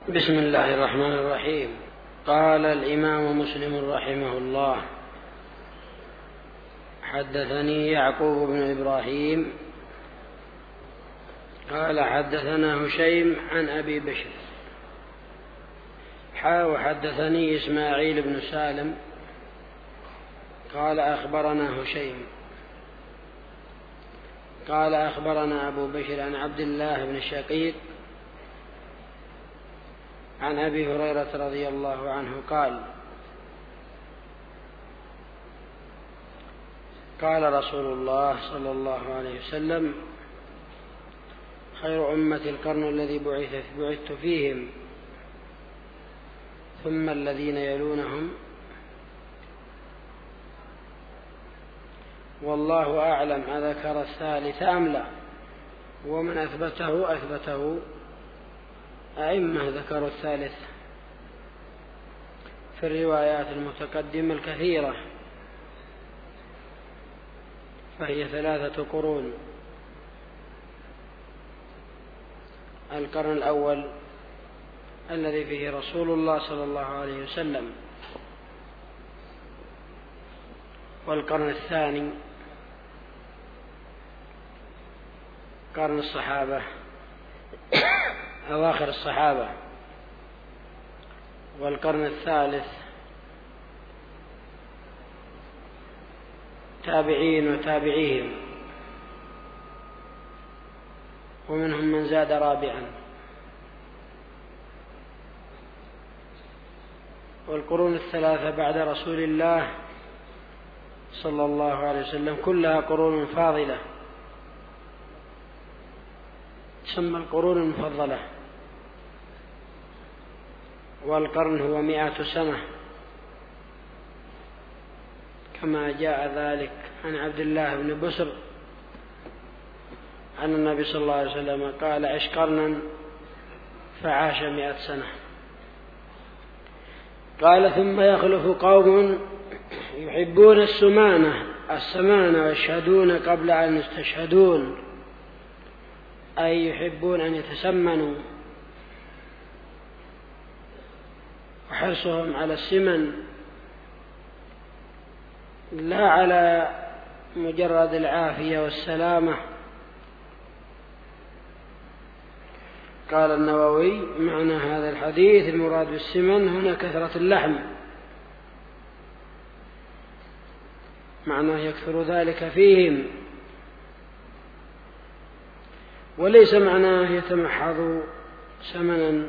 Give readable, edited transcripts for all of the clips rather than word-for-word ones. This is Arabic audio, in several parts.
بسم الله الرحمن الرحيم. قال الإمام مسلم رحمه الله: حدثني يعقوب بن إبراهيم قال حدثنا هشيم عن أبي بشر وحدثني إسماعيل بن سالم قال أخبرنا هشيم قال أخبرنا أبو بشر عن عبد الله بن شقيق عن أبي هريرة رضي الله عنه قال رسول الله صلى الله عليه وسلم: خير أمة القرن الذي بعثت فيهم، ثم الذين يلونهم، والله أعلم أذكر الثالث أم لا، ومن أثبته أئمة ذكروا الثالث في الروايات المتقدمة الكثيرة، فهي 3 قرون: القرن الأول الذي فيه رسول الله صلى الله عليه وسلم، والقرن الثاني قرن الصحابة أواخر الصحابة، والقرن الثالث تابعين وتابعيهم، ومنهم من زاد رابعا. والقرون الثلاثة بعد رسول الله صلى الله عليه وسلم كلها قرون فاضلة، تسمى القرون المفضلة. والقرن هو 100 سنة، كما جاء ذلك عن عبد الله بن بسر عن النبي صلى الله عليه وسلم قال: عش قرنا فعاش 100 سنة. قال: ثم يخلف قوم يحبون السمانة ويشهدون قبل أن يستشهدون، أي يحبون أن يتسمنوا، وحرصهم على السمن لا على مجرد العافية والسلامة. قال النووي: معنى هذا الحديث المراد بالسمن هنا كثرة اللحم، معناه يكثر ذلك فيهم، وليس معناه يتمحض سمنا،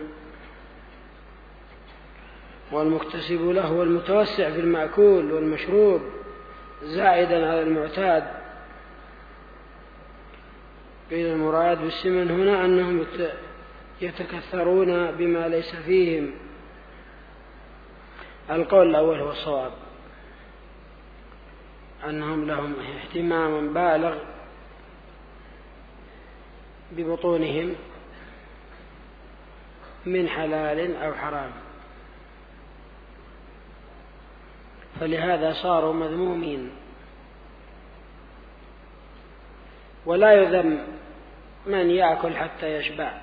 والمكتسب له والمتوسع في المأكول والمشروب زائدا على المعتاد. قيل المراد بالسمن هنا أنهم يتكثرون بما ليس فيهم. القول الأول هو الصواب، أنهم لهم اهتمام بالغ ببطونهم من حلال أو حرام، فلهذا صاروا مذمومين. ولا يذم من يأكل حتى يشبع،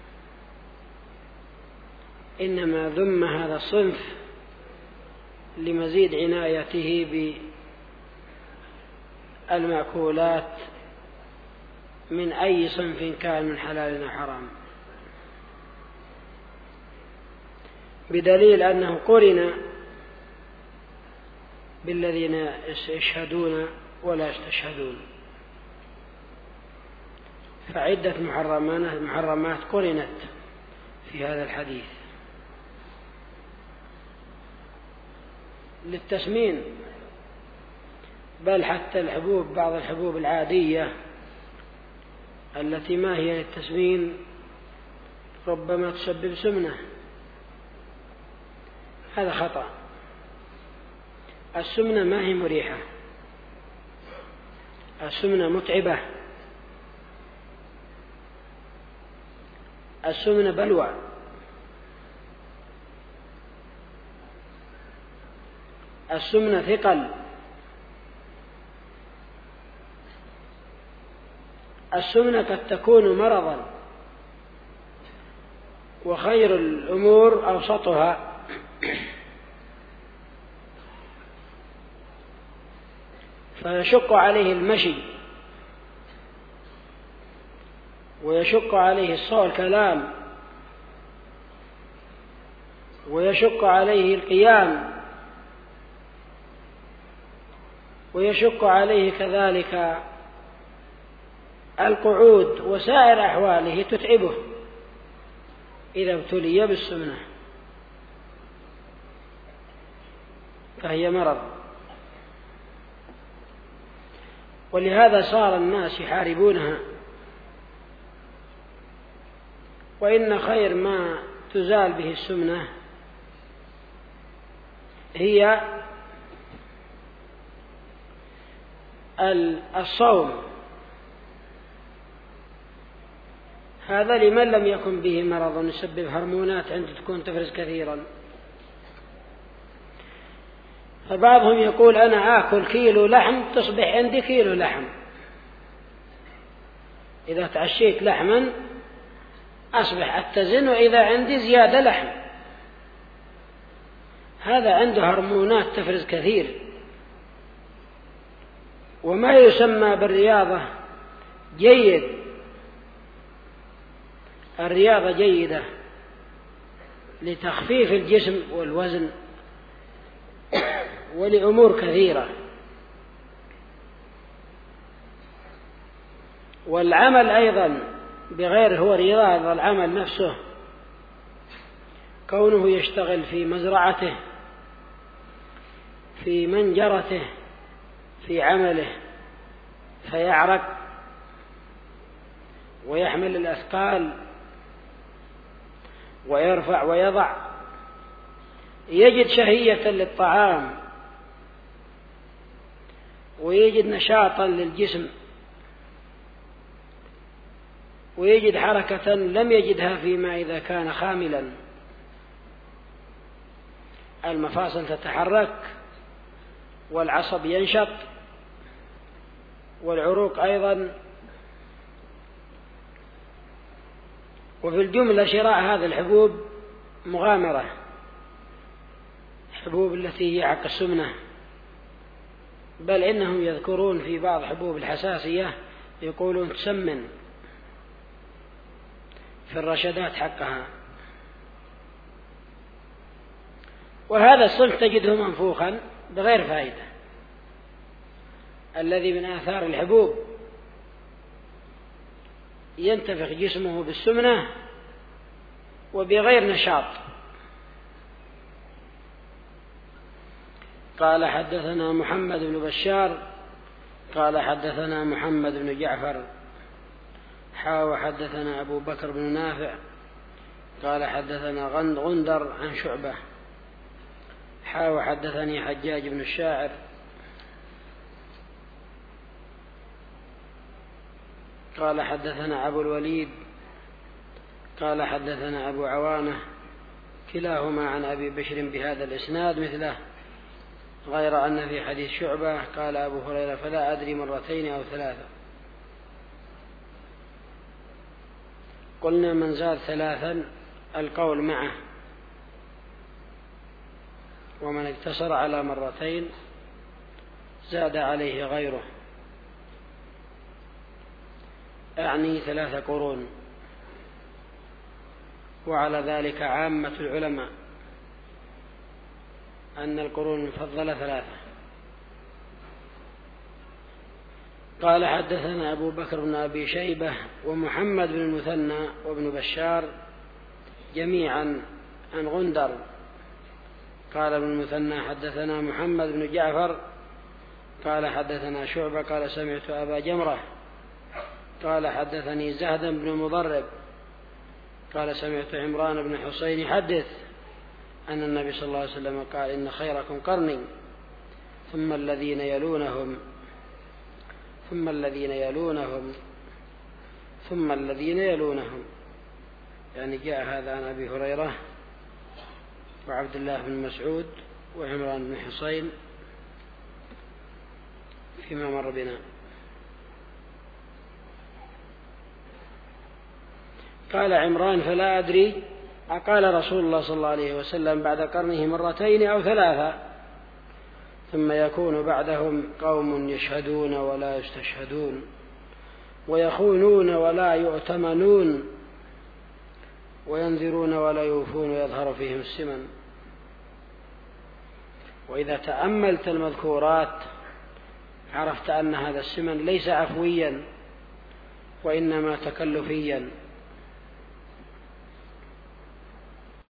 إنما ذم هذا الصنف لمزيد عنايته بالمأكولات من أي صنف كان من حلال أو حرام، بدليل أنه قرن بالذين يشهدون ولا يستشهدون، فعدة محرمات قرنت في هذا الحديث للتسمين. بل حتى الحبوب، بعض الحبوب العادية التي ما هي للتسمين ربما تسبب سمنة، هذا خطأ. السمنة ما هي مريحة، السمنة متعبة، السمنة بلوى، السمنة ثقل، السمنة قد تكون مرضا، وخير الأمور أوسطها. فيشق عليه المشي ويشق عليه الكلام ويشق عليه القيام ويشق عليه كذلك القعود وسائر أحواله تتعبه إذا ابتلي بالسمنة، فهي مرض. ولهذا صار الناس يحاربونها. وإن خير ما تزال به السمنة هي الصوم، هذا لمن لم يكن به مرض يسبب هرمونات عنده تكون تفرز كثيرا. فبعضهم يقول أنا آكل كيلو لحم تصبح عندي كيلو لحم، إذا تعشيت لحما أصبح أتزن وإذا عندي زيادة لحم. هذا عنده هرمونات تفرز كثير. وما يسمى بالرياضة جيد، الرياضة جيدة لتخفيف الجسم والوزن ولأمور كثيرة. والعمل أيضا بغير هو رياضة، العمل نفسه كونه يشتغل في مزرعته في منجرته في عمله فيعرق ويحمل الأثقال ويرفع ويضع، يجد شهية للطعام ويجد نشاطا للجسم ويجد حركة لم يجدها فيما إذا كان خاملا. المفاصل تتحرك والعصب ينشط والعروق أيضا. وفي الجملة شراء هذه الحبوب مغامرة، حبوب التي هي حق السمنة، بل إنهم يذكرون في بعض حبوب الحساسية يقولون تسمن في الرشدات حقها. وهذا الصنف تجده منفوخا بغير فائدة، الذي من آثار الحبوب ينتفخ جسمه بالسمنة وبغير نشاط. قال حدثنا محمد بن بشار قال حدثنا محمد بن جعفر وحدثنا أبو بكر بن نافع قال حدثنا غندر عن شعبة وحدثني حجاج بن الشاعر قال حدثنا أبو الوليد قال حدثنا أبو عوانة كلاهما عن أبي بشر بهذا الإسناد مثله، غير أن في حديث شعبة قال أبو هريرة فلا أدري مرتين أو ثلاثة. قلنا من زاد ثلاثا القول معه، ومن اقتصر على مرتين زاد عليه غيره، أعني 3 قرون. وعلى ذلك عامة العلماء أن القرون المفضلة 3. قال حدثنا أبو بكر بن أبي شيبة ومحمد بن المثنى وابن بشار جميعا عن غندر. قال ابن المثنى حدثنا محمد بن جعفر قال حدثنا شعبة قال سمعت أبا جمرة قال حدثني زهد بن مضرب قال سمعت عمران بن حسين يحدث أن النبي صلى الله عليه وسلم قال إن خيركم قرني ثم الذين يلونهم ثم الذين يلونهم ثم الذين يلونهم. يعني جاء هذا عن أبي هريرة وعبد الله بن مسعود وعمران بن حسين فيما مر بنا. قال عمران فلا أدري قال رسول الله صلى الله عليه وسلم بعد قرنه مرتين أو ثلاثة ثم يكون بعدهم قوم يشهدون ولا يستشهدون ويخونون ولا يؤتمنون وينذرون ولا يوفون ويظهر فيهم السمن. وإذا تأملت المذكورات عرفت أن هذا السمن ليس عفويا وإنما تكلفيا،